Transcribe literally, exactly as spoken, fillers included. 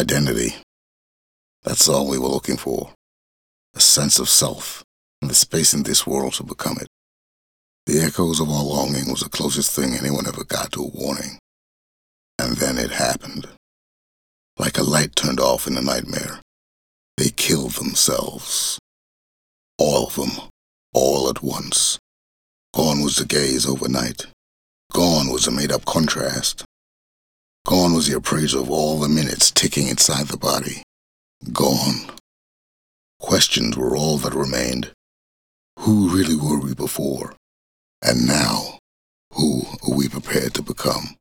Identity. That's all we were looking for. A sense of self, and the space in this world to become it. The echoes of our longing was the closest thing anyone ever got to a warning. And then it happened. Like a light turned off in a nightmare. They killed themselves. All of them. All at once. Gone was the gaze overnight. Gone was the made-up contrast. Gone was the appraisal of all the minutes ticking inside the body. Gone. Questions were all that remained. Who really were we before? And now, who are we prepared to become?